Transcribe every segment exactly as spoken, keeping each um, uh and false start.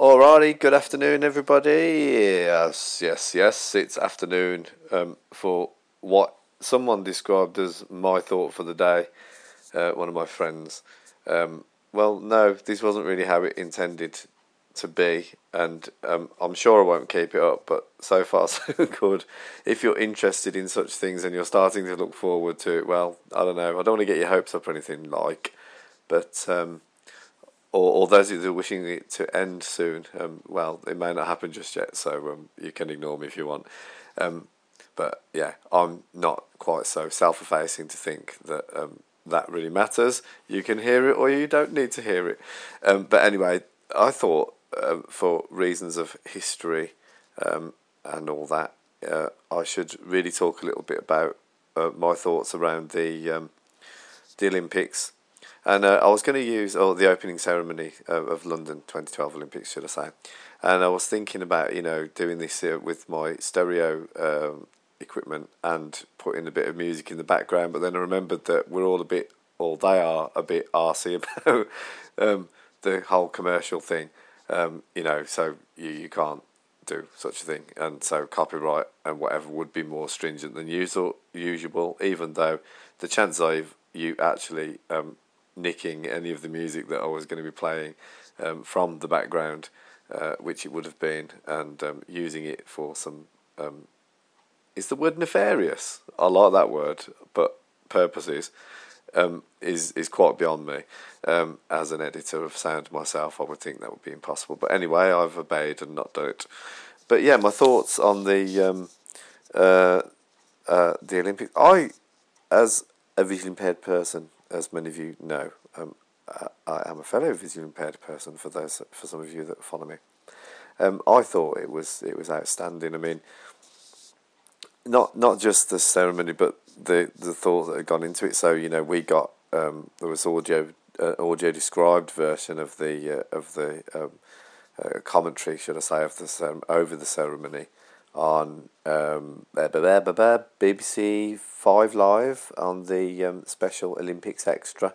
Alrighty, good afternoon, everybody. Yes, yes, yes, it's afternoon um, for what someone described as my thought for the day, uh, one of my friends. Um, well, no, this wasn't really how it intended to be, and um, I'm sure I won't keep it up, but so far so good. If you're interested in such things and you're starting to look forward to it, well, I don't know, I don't want to get your hopes up or anything like, but... Um, or, or those who are wishing it to end soon, um, well, it may not happen just yet, so um, you can ignore me if you want. Um, but yeah, I'm not quite so self-effacing to think that um, that really matters. You can hear it or you don't need to hear it. Um, but anyway, I thought uh, for reasons of history um, and all that, uh, I should really talk a little bit about uh, my thoughts around the um, the Olympics. And uh, I was going to use oh, the opening ceremony uh, of London twenty twelve Olympics, should I say. And I was thinking about, you know, doing this uh, with my stereo um, equipment and putting a bit of music in the background. But then I remembered that we're all a bit, or they are a bit arsey about um, the whole commercial thing. Um, you know, so you, you can't do such a thing. And so copyright and whatever would be more stringent than usual, usual even though the chances are you actually... Um, nicking any of the music that I was going to be playing um, from the background, uh, which it would have been, and um, using it for some, um, is the word nefarious? I like that word, but purposes, um, is, is quite beyond me. Um, as an editor of sound myself, I would think that would be impossible. But anyway, I've obeyed and not done it. But yeah, my thoughts on the um, uh, uh, the Olympics. I, as a visually impaired person, as many of you know, um, I, I am a fellow visually impaired person. For those, for some of you that follow me, um, I thought it was it was outstanding. I mean, not not just the ceremony, but the the thought that had gone into it. So you know, we got um, there was audio uh, audio described version of the uh, of the um, uh, commentary, should I say, of the um, over the ceremony on um, B B C Five Live on the um, Special Olympics Extra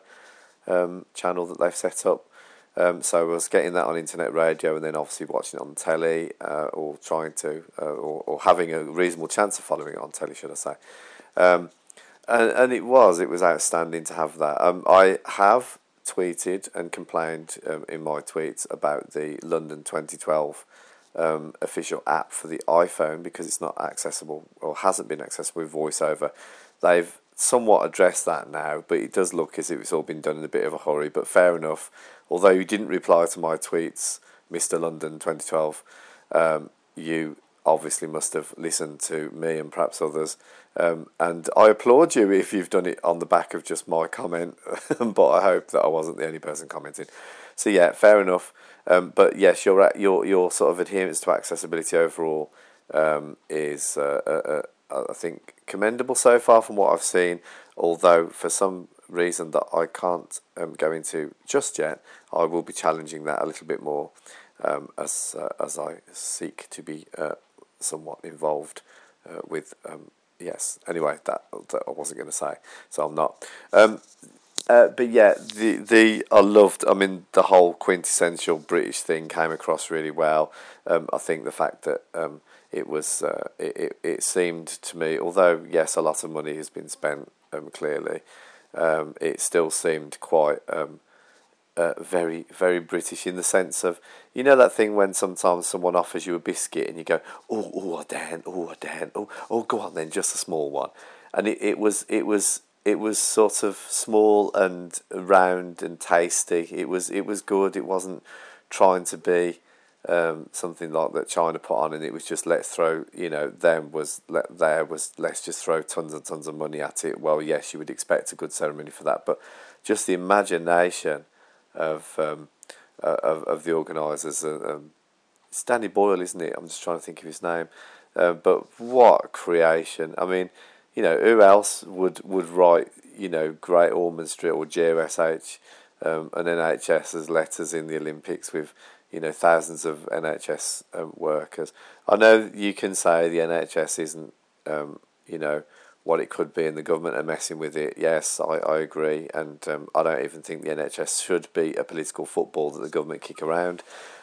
um, channel that they've set up. Um, so I was getting that on internet radio and then obviously watching it on telly uh, or trying to, uh, or, or having a reasonable chance of following it on telly, should I say. Um, and, and it was, it was outstanding to have that. Um, I have tweeted and complained um, in my tweets about the London twenty twelve Um, official app for the iPhone because it's not accessible or hasn't been accessible with VoiceOver. They've somewhat addressed that now, but it does look as if it's all been done in a bit of a hurry, but fair enough. Although you didn't reply to my tweets, Mister London twenty twelve, um, you obviously must have listened to me and perhaps others, um, and I applaud you if you've done it on the back of just my comment, but I hope that I wasn't the only person commenting. So yeah, fair enough. Um, but yes, your your your sort of adherence to accessibility overall um, is, uh, uh, uh, I think, commendable so far from what I've seen. Although for some reason that I can't um, go into just yet, I will be challenging that a little bit more um, as uh, as I seek to be uh, somewhat involved uh, with. Um, yes. Anyway, that, that I wasn't going to say, so I'm not. Um, Uh, but yeah, the the I loved. I mean, the whole quintessential British thing came across really well. Um, I think the fact that um, it was uh, it, it it seemed to me, although yes, a lot of money has been spent. Um, clearly, um, it still seemed quite um, uh, very very British in the sense of, you know, that thing when sometimes someone offers you a biscuit and you go, oh oh I daren't, oh I daren't, oh oh go on then, just a small one, and it, it was it was. It was sort of small and round and tasty. It was it was good. It wasn't trying to be um, something like that China put on, and it was just let's throw, you know, them was let there was let's just throw tons and tons of money at it. Well, yes, you would expect a good ceremony for that, but just the imagination of um, uh, of of the organisers. Uh, um, it's Danny Boyle, isn't it? I'm just trying to think of his name. Uh, but what creation! I mean. You know, who else would, would write, you know, Great Ormond Street or G O S H um, and N H S as letters in the Olympics with, you know, thousands of N H S um, workers? I know you can say the N H S isn't, um, you know, what it could be and the government are messing with it. Yes, I, I agree. And um, I don't even think the N H S should be a political football that the government kick around.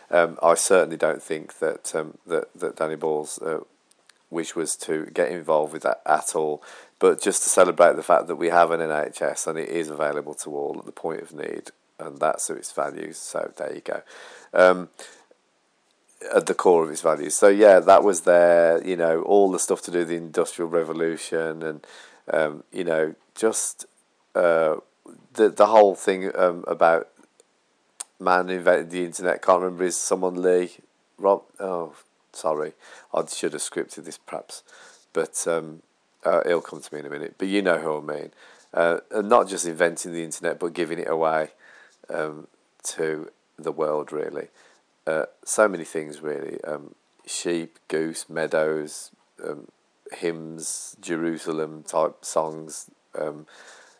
Um, I certainly don't think that um, that that Danny Ball's uh, wish was to get involved with that at all, but just to celebrate the fact that we have an N H S and it is available to all at the point of need, and that's its values. So there you go. Um, at the core of its values. So yeah, that was there. You know, all the stuff to do with the Industrial Revolution, and um, you know, just uh, the the whole thing um, about man invented the internet. Can't remember, is someone Lee Rob? Oh, sorry, I should have scripted this perhaps, but um, uh, it'll come to me in a minute. But you know who I mean. Uh, and not just inventing the internet, but giving it away um, to the world, really. Uh, so many things, really. Um, sheep, goose, meadows, um, hymns, Jerusalem type songs, um,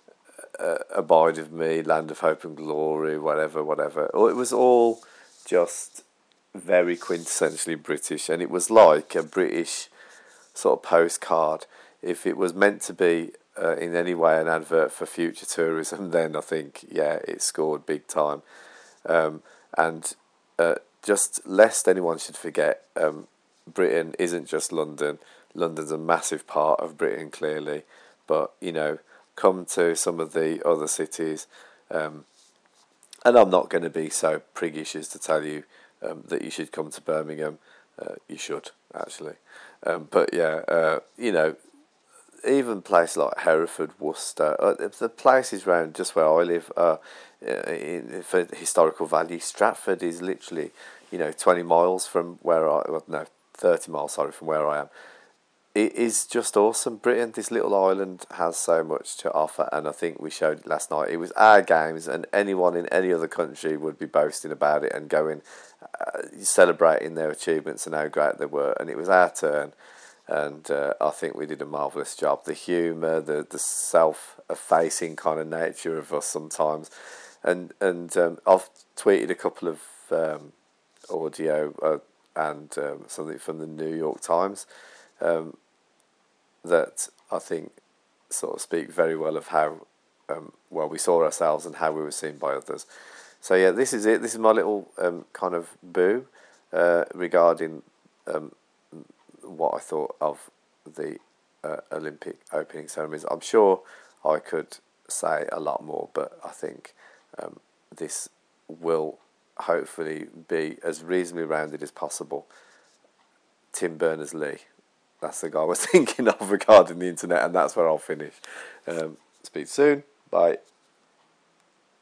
uh, Abide of Me, Land of Hope and Glory, whatever, whatever. It was all just very quintessentially British, and it was like a British sort of postcard. If it was meant to be uh, in any way an advert for future tourism, then I think, yeah, it scored big time. Um, and uh, just lest anyone should forget, um, Britain isn't just London. London's a massive part of Britain, clearly. But, you know, come to some of the other cities. Um, and I'm not going to be so priggish as to tell you um, that you should come to Birmingham. Uh, you should, actually. Um, but, yeah, uh, you know, even places like Hereford, Worcester, uh, the places around just where I live, uh, in, for historical value, Stratford is literally, you know, twenty miles from where I, well, no, thirty miles, sorry, from where I am. It is just awesome. Britain, this little island, has so much to offer, and I think we showed it last night. It was our games, and anyone in any other country would be boasting about it and going, uh, celebrating their achievements and how great they were, and it was our turn. And uh, I think we did a marvellous job. The humour, the the self-effacing kind of nature of us sometimes. And and um, I've tweeted a couple of um, audio uh, and um, something from the New York Times um, that I think sort of speak very well of how um, well we saw ourselves and how we were seen by others. So yeah, this is it. This is my little um, kind of boo uh, regarding um, what I thought of the uh, Olympic opening ceremonies. I'm sure I could say a lot more, but I think um, this will hopefully be as reasonably rounded as possible. Tim Berners-Lee, that's the guy I was thinking of regarding the internet, and that's where I'll finish. Um, speak soon. Bye.